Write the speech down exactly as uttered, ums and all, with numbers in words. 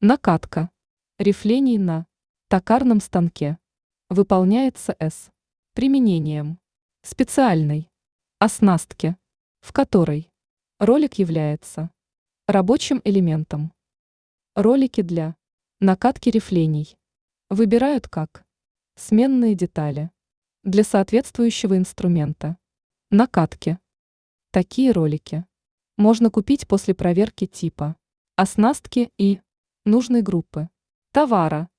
Накатка. Рифлений на токарном станке. Выполняется с применением специальной оснастки, в которой ролик является рабочим элементом. Ролики для накатки рифлений выбирают как сменные детали для соответствующего инструмента накатки. Такие ролики можно купить после проверки типа оснастки и нужной группы товара.